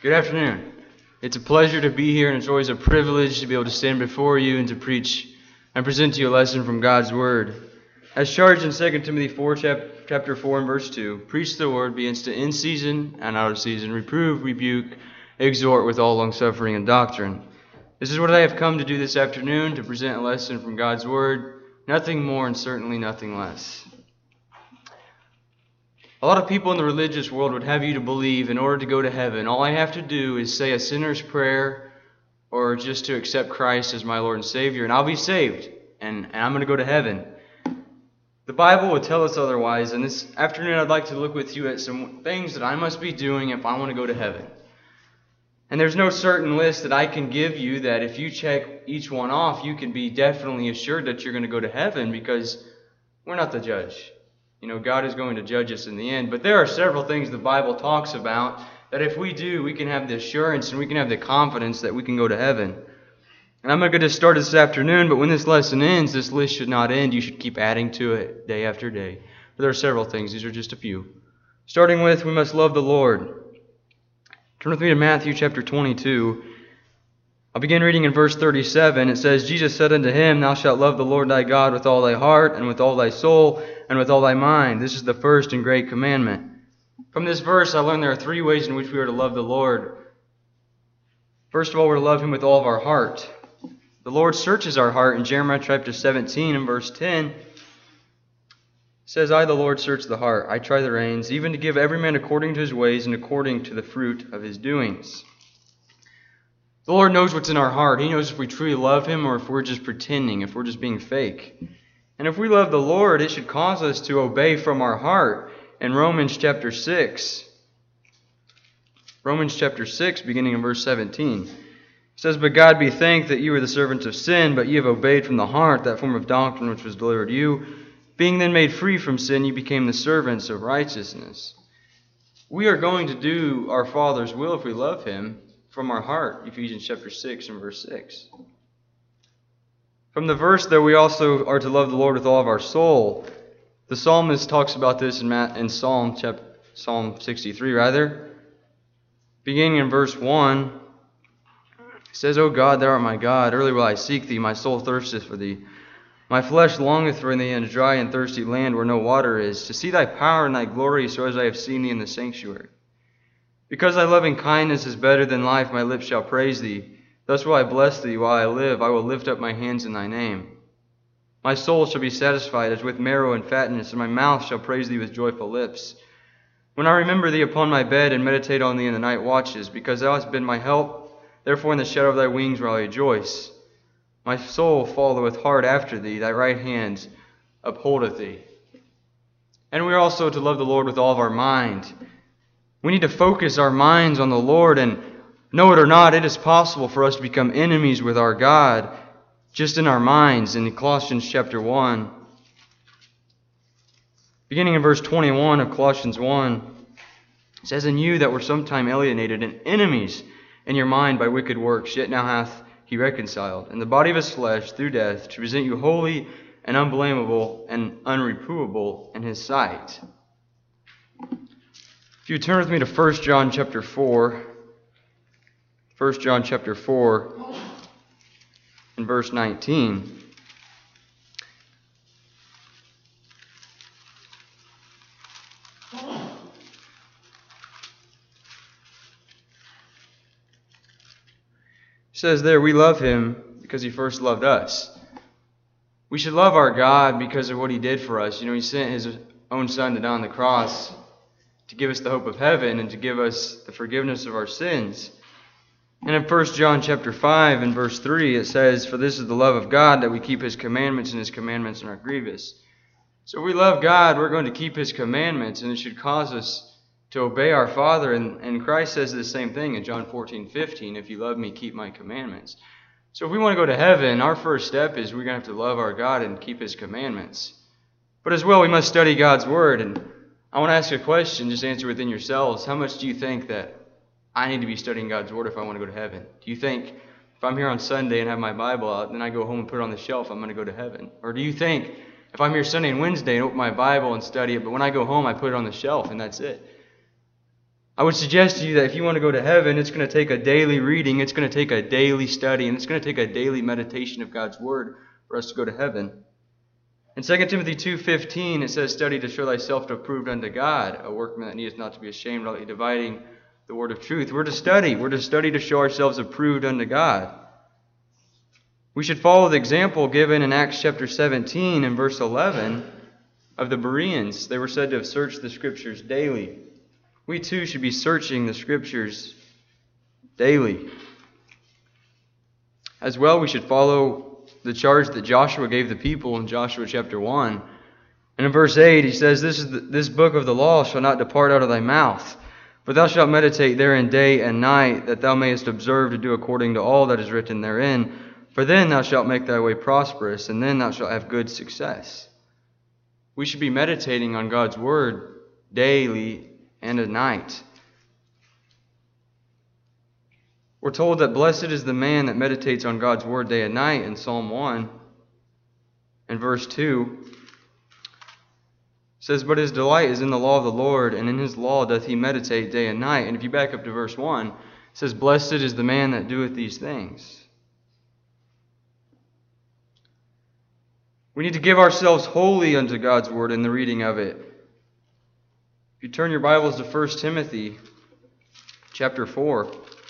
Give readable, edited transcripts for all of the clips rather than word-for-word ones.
Good afternoon. It's a pleasure to be here, and it's always a privilege to be able to stand before you and to preach and present to you a lesson from God's Word. As charged in 2 Timothy 4, chapter 4 and verse 2, preach the Word, be instant in season and out of season, reprove, rebuke, exhort with all longsuffering and doctrine. This is what I have come to do this afternoon, to present a lesson from God's Word, nothing more and certainly nothing less. A lot of people in the religious world would have you to believe in order to go to heaven, all I have to do is say a sinner's prayer or just to accept Christ as my Lord and Savior, and I'll be saved, and I'm going to go to heaven. The Bible would tell us otherwise, and this afternoon I'd like to look with you at some things that I must be doing if I want to go to heaven. And there's no certain list that I can give you that if you check each one off, you can be definitely assured that you're going to go to heaven, because we're not the judge. God is going to judge us in the end. But there are several things the Bible talks about that if we do, we can have the assurance and we can have the confidence that we can go to heaven. And I'm not going to start this afternoon, but when this lesson ends, this list should not end. You should keep adding to it day after day. But there are several things. These are just a few. Starting with, we must love the Lord. Turn with me to Matthew chapter 22. I'll begin reading in verse 37. It says, Jesus said unto him, Thou shalt love the Lord thy God with all thy heart, and with all thy soul, and with all thy mind. This is the first and great commandment. From this verse, I learned there are three ways in which we are to love the Lord. First of all, we're to love Him with all of our heart. The Lord searches our heart. In Jeremiah chapter 17 and verse 10, it says, I, the Lord, search the heart. I try the reins, even to give every man according to his ways and according to the fruit of his doings. The Lord knows what's in our heart. He knows if we truly love Him or if we're just pretending, if we're just being fake. And if we love the Lord, it should cause us to obey from our heart. In Romans chapter 6, beginning in verse 17, it says, But God be thanked that you were the servants of sin, but ye have obeyed from the heart that form of doctrine which was delivered to you. Being then made free from sin, ye became the servants of righteousness. We are going to do our Father's will if we love Him from our heart, Ephesians chapter 6 and verse 6. From the verse, though, we also are to love the Lord with all of our soul. The psalmist talks about this in Psalm 63, beginning in verse 1. It says, O God, Thou art my God, early will I seek Thee, my soul thirsteth for Thee. My flesh longeth for Thee in a dry and thirsty land where no water is, to see Thy power and Thy glory, so as I have seen Thee in the sanctuary. Because Thy loving kindness is better than life, my lips shall praise Thee. Thus will I bless Thee while I live. I will lift up my hands in Thy name. My soul shall be satisfied as with marrow and fatness, and my mouth shall praise Thee with joyful lips. When I remember Thee upon my bed and meditate on Thee in the night watches, because Thou hast been my help, therefore in the shadow of Thy wings will I rejoice. My soul followeth hard after Thee, Thy right hand upholdeth Thee. And we are also to love the Lord with all of our mind. We need to focus our minds on the Lord, and know it or not, it is possible for us to become enemies with our God just in our minds. In Colossians chapter 1, beginning in verse 21 of Colossians 1, it says, And you that were sometime alienated and enemies in your mind by wicked works, yet now hath He reconciled in the body of His flesh through death, to present you holy and unblameable and unreprovable in His sight. If you turn with me to 1 John chapter 4, 1 John chapter 4 and verse 19. It says there, we love Him because He first loved us. We should love our God because of what He did for us. He sent His own Son to die on the cross to give us the hope of heaven and to give us the forgiveness of our sins. And in 1 John chapter 5 and verse 3, it says, For this is the love of God, that we keep His commandments, and His commandments are not grievous. So if we love God, we're going to keep His commandments, and it should cause us to obey our Father. And Christ says the same thing in John 14:15, If you love me, keep my commandments. So if we want to go to heaven, our first step is we're going to have to love our God and keep His commandments. But as well, we must study God's Word. And I want to ask you a question, just answer within yourselves. How much do you think that I need to be studying God's Word if I want to go to heaven? Do you think if I'm here on Sunday and have my Bible out, then I go home and put it on the shelf, I'm going to go to heaven? Or do you think if I'm here Sunday and Wednesday and open my Bible and study it, but when I go home I put it on the shelf and that's it? I would suggest to you that if you want to go to heaven, it's going to take a daily reading, it's going to take a daily study, and it's going to take a daily meditation of God's Word for us to go to heaven. In 2 Timothy 2:15, it says, "Study to show thyself approved unto God, a workman that needeth not to be ashamed, rightly dividing the word of truth." We're to study. We're to study to show ourselves approved unto God. We should follow the example given in Acts chapter 17 and verse 11 of the Bereans. They were said to have searched the Scriptures daily. We too should be searching the Scriptures daily. As well, we should follow the charge that Joshua gave the people in Joshua chapter 1. And in verse 8 he says, This book of the law shall not depart out of thy mouth, but thou shalt meditate therein day and night, that thou mayest observe to do according to all that is written therein. For then thou shalt make thy way prosperous, and then thou shalt have good success. We should be meditating on God's Word daily and at night. We're told that blessed is the man that meditates on God's Word day and night in Psalm 1 and verse 2. It says, "But his delight is in the law of the Lord, and in his law doth he meditate day and night." And if you back up to verse 1, it says, "Blessed is the man that doeth these things." We need to give ourselves wholly unto God's Word in the reading of it. If you turn your Bibles to 1 Timothy chapter 4,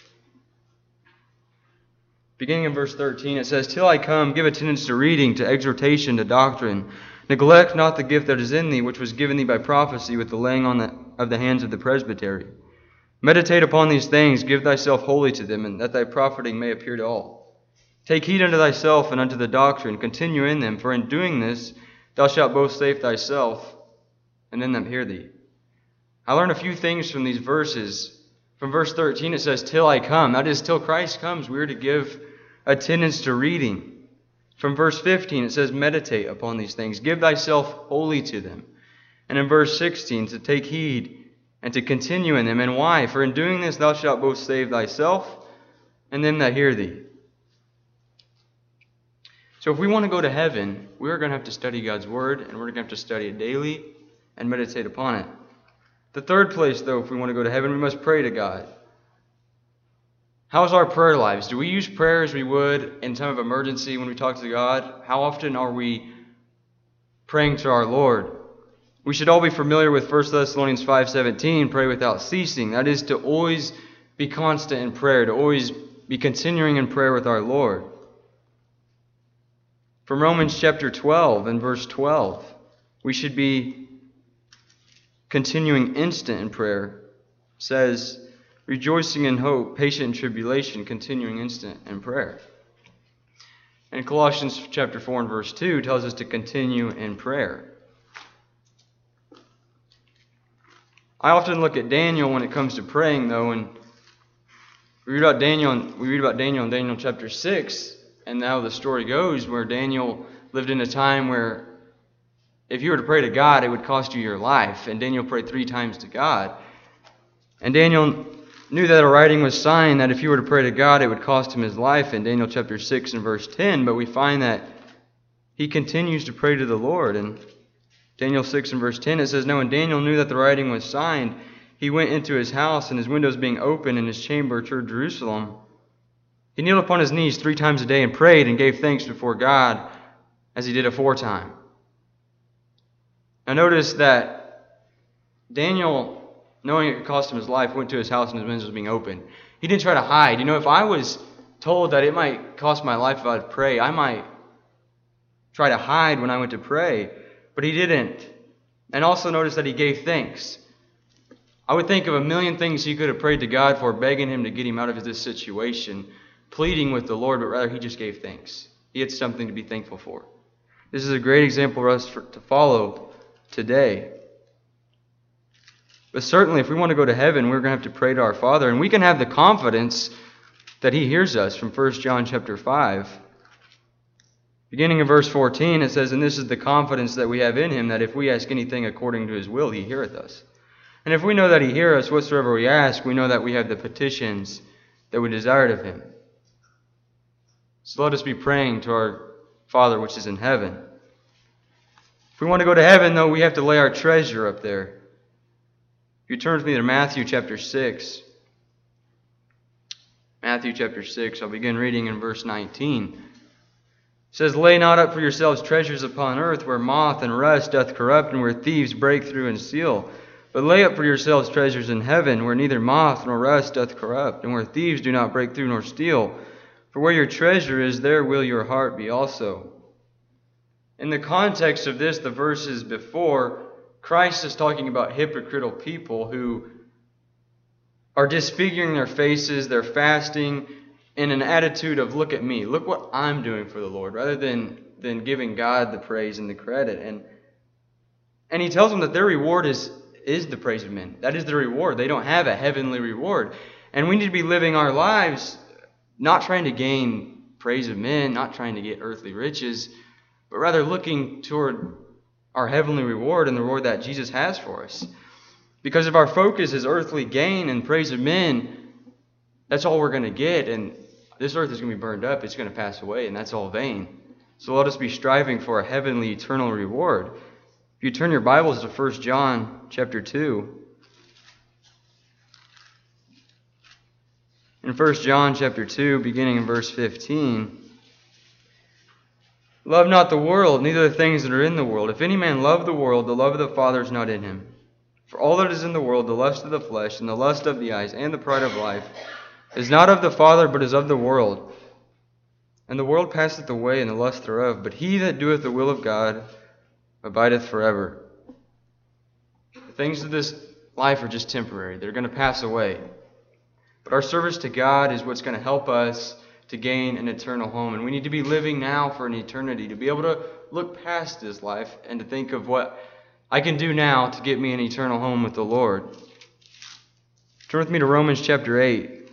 beginning in verse 13, it says, "Till I come, give attendance to reading, to exhortation, to doctrine. Neglect not the gift that is in thee, which was given thee by prophecy with the laying on of the hands of the presbytery. Meditate upon these things, give thyself wholly to them, and that thy profiting may appear to all. Take heed unto thyself and unto the doctrine, continue in them, for in doing this thou shalt both save thyself and them that hear thee." I learned a few things from these verses. From verse 13 it says, "Till I come." That is, till Christ comes, we are to give attendance to reading. From verse 15 it says, "Meditate upon these things. Give thyself wholly to them." And in verse 16, to take heed and to continue in them. And why? "For in doing this thou shalt both save thyself and them that hear thee." So if we want to go to heaven, we're going to have to study God's Word, and we're going to have to study it daily and meditate upon it. The third place, though, if we want to go to heaven, we must pray to God. How's our prayer lives? Do we use prayer as we would in time of emergency when we talk to God? How often are we praying to our Lord? We should all be familiar with 1 Thessalonians 5:17, pray without ceasing. That is to always be constant in prayer, to always be continuing in prayer with our Lord. From Romans chapter 12 and verse 12, we should be continuing instant in prayer. It says, "Rejoicing in hope, patient in tribulation, continuing instant in prayer." And Colossians chapter 4 and verse 2 tells us to continue in prayer. I often look at Daniel when it comes to praying, though, and we read about Daniel in Daniel chapter 6, and now the story goes where Daniel lived in a time where if you were to pray to God, it would cost you your life. And Daniel prayed 3 times to God. And Daniel knew that a writing was signed that if he were to pray to God, it would cost him his life in Daniel chapter 6 and verse 10. But we find that he continues to pray to the Lord. In Daniel 6 and verse 10, it says, "Now when Daniel knew that the writing was signed, he went into his house, and his windows being open in his chamber toward Jerusalem, he kneeled upon his knees 3 times a day and prayed and gave thanks before God as he did aforetime." Now notice that Daniel, knowing it could cost him his life, went to his house and his windows was being open. He didn't try to hide. If I was told that it might cost my life if I would pray, I might try to hide when I went to pray. But he didn't. And also notice that he gave thanks. I would think of a million things he could have prayed to God for, begging him to get him out of this situation, pleading with the Lord, but rather he just gave thanks. He had something to be thankful for. This is a great example for us to follow today. But certainly if we want to go to heaven, we're going to have to pray to our Father, and we can have the confidence that He hears us from 1 John chapter 5. Beginning in verse 14, it says, "And this is the confidence that we have in Him, that if we ask anything according to His will, He heareth us. And if we know that He heareth us whatsoever we ask, we know that we have the petitions that we desired of Him." So let us be praying to our Father which is in heaven. If we want to go to heaven, though, we have to lay our treasure up there. If you turn with me to Matthew chapter 6. Matthew chapter 6, I'll begin reading in verse 19. It says, "Lay not up for yourselves treasures upon earth, where moth and rust doth corrupt, and where thieves break through and steal. But lay up for yourselves treasures in heaven, where neither moth nor rust doth corrupt, and where thieves do not break through nor steal. For where your treasure is, there will your heart be also." In the context of this, the verses before, Christ is talking about hypocritical people who are disfiguring their faces, they're fasting in an attitude of, look at me, look what I'm doing for the Lord, rather than giving God the praise and the credit. And he tells them that their reward is the praise of men. That is the reward. They don't have a heavenly reward. And we need to be living our lives not trying to gain praise of men, not trying to get earthly riches, but rather looking toward our heavenly reward and the reward that Jesus has for us. Because if our focus is earthly gain and praise of men, that's all we're going to get, and this earth is going to be burned up, it's going to pass away, and that's all vain. So let us be striving for a heavenly, eternal reward. If you turn your Bibles to 1 John chapter 2. In 1 John chapter 2, beginning in verse 15, "Love not the world, neither the things that are in the world. If any man love the world, the love of the Father is not in him. For all that is in the world, the lust of the flesh, and the lust of the eyes, and the pride of life, is not of the Father, but is of the world. And the world passeth away, and the lust thereof. But he that doeth the will of God abideth forever." The things of this life are just temporary. They're going to pass away. But our service to God is what's going to help us to gain an eternal home. And we need to be living now for an eternity, to be able to look past this life and to think of what I can do now to get me an eternal home with the Lord. Turn with me to Romans chapter 8.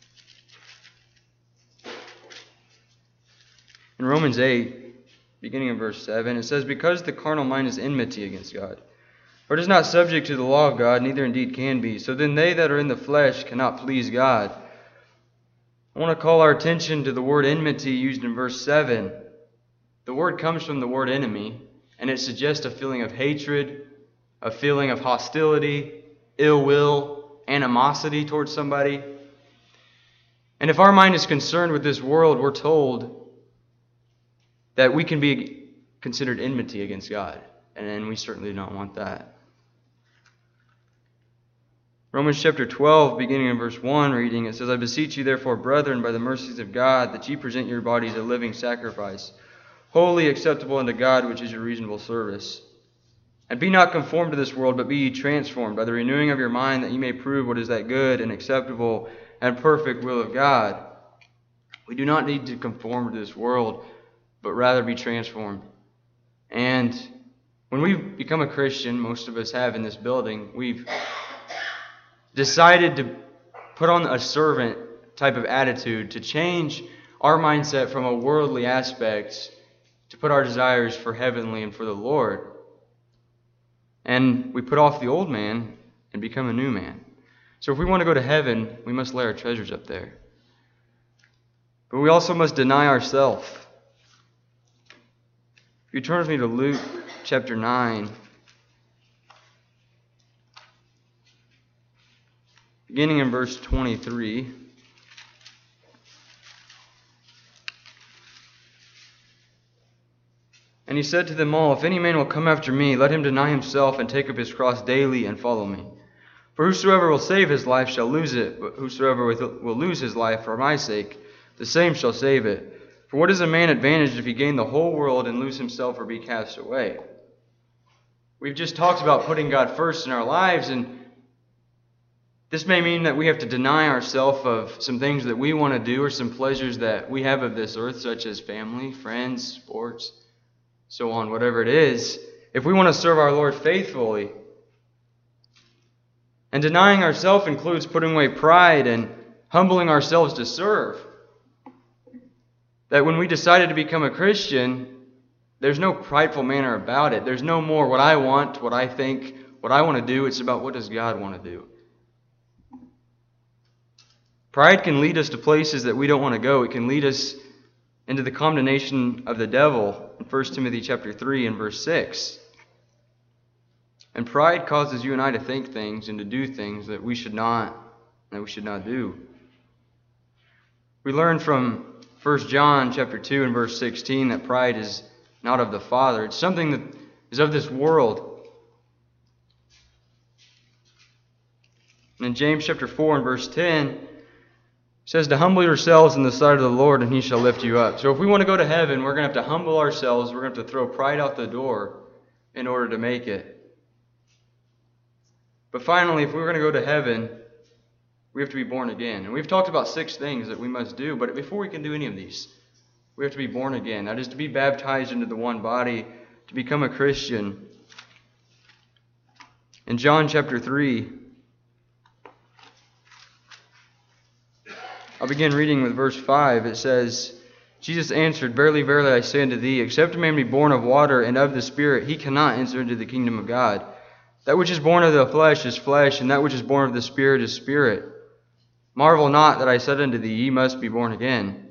In Romans 8, beginning in verse 7, it says, "Because the carnal mind is enmity against God. For it is not subject to the law of God, neither indeed can be. So then they that are in the flesh cannot please God." I want to call our attention to the word enmity used in verse 7. The word comes from the word enemy, and it suggests a feeling of hatred, a feeling of hostility, ill will, animosity towards somebody. And if our mind is concerned with this world, we're told that we can be considered enmity against God. And we certainly do not want that. Romans chapter 12, beginning in verse 1, reading, it says, "I beseech you therefore, brethren, by the mercies of God, that ye present your bodies a living sacrifice, holy, acceptable unto God, which is your reasonable service. And be not conformed to this world, but be ye transformed by the renewing of your mind, that ye may prove what is that good and acceptable and perfect will of God." We do not need to conform to this world, but rather be transformed. And when we become a Christian, most of us have in this building, we've decided to put on a servant type of attitude, to change our mindset from a worldly aspect, to put our desires for heavenly and for the Lord. And we put off the old man and become a new man. So if we want to go to heaven, we must lay our treasures up there. But we also must deny ourselves. If you turn with me to Luke chapter 9, beginning in verse 23. "And he said to them all, If any man will come after me, let him deny himself and take up his cross daily and follow me. For whosoever will save his life shall lose it, but whosoever will lose his life for my sake, the same shall save it. For what is a man advantaged if he gain the whole world and lose himself or be cast away?" We've just talked about putting God first in our lives, and this may mean that we have to deny ourselves of some things that we want to do or some pleasures that we have of this earth, such as family, friends, sports, so on, whatever it is, if we want to serve our Lord faithfully. And denying ourselves includes putting away pride and humbling ourselves to serve. That when we decided to become a Christian, there's no prideful manner about it. There's no more what I want, what I think, what I want to do. It's about what does God want to do. Pride can lead us to places that we don't want to go. It can lead us into the condemnation of the devil in 1 Timothy chapter 3 and verse 6. And pride causes you and I to think things and to do things that we should not do. We learn from 1 John chapter 2 and verse 16 that pride is not of the Father. It's something that is of this world. And in James chapter 4 and verse 10, it says to humble yourselves in the sight of the Lord and He shall lift you up. So if we want to go to heaven, we're going to have to humble ourselves. We're going to have to throw pride out the door in order to make it. But finally, if we're going to go to heaven, we have to be born again. And we've talked about 6 things that we must do, but before we can do any of these, we have to be born again. That is to be baptized into the one body, to become a Christian. In John chapter 3, I'll begin reading with verse 5. It says, Jesus answered, Verily, verily, I say unto thee, except a man be born of water and of the Spirit, he cannot enter into the kingdom of God. That which is born of the flesh is flesh, and that which is born of the Spirit is spirit. Marvel not that I said unto thee, ye must be born again.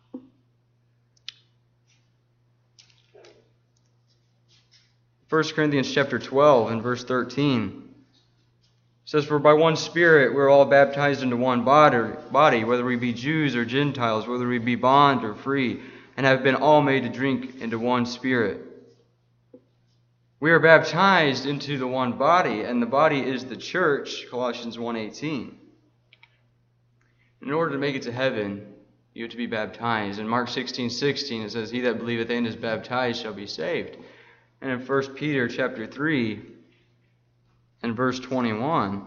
1 Corinthians chapter 12 and verse 13 says, For by one Spirit we're all baptized into one body, whether we be Jews or Gentiles, whether we be bond or free, and have been all made to drink into one Spirit. We are baptized into the one body, and the body is the church, Colossians 1:18. In order to make it to heaven, you have to be baptized. In Mark 16:16, it says, He that believeth and is baptized shall be saved. And in 1 Peter chapter 3 and verse 21,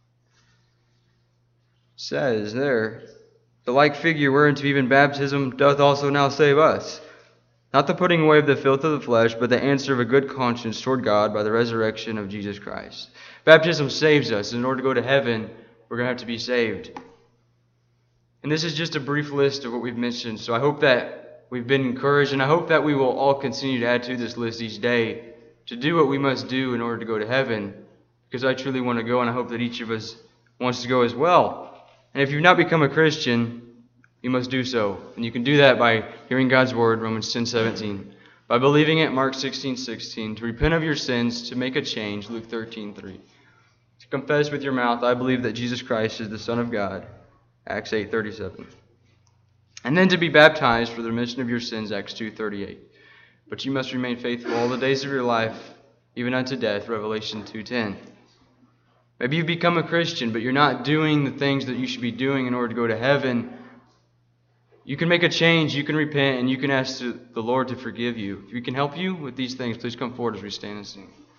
says there, The like figure whereunto even baptism doth also now save us. Not the putting away of the filth of the flesh, but the answer of a good conscience toward God by the resurrection of Jesus Christ. Baptism saves us. In order to go to heaven, we're going to have to be saved. And this is just a brief list of what we've mentioned. So I hope that we've been encouraged, and I hope that we will all continue to add to this list each day to do what we must do in order to go to heaven. Because I truly want to go, and I hope that each of us wants to go as well. And if you've not become a Christian, you must do so. And you can do that by hearing God's word, Romans 10:17. By believing it, Mark 16:16. To repent of your sins, to make a change, Luke 13:3. To confess with your mouth, I believe that Jesus Christ is the Son of God, Acts 8:37. And then to be baptized for the remission of your sins, Acts 2:38. But you must remain faithful all the days of your life, even unto death, Revelation 2:10. Maybe you've become a Christian, but you're not doing the things that you should be doing in order to go to heaven. You can make a change, you can repent, and you can ask the Lord to forgive you. If we can help you with these things, please come forward as we stand and sing.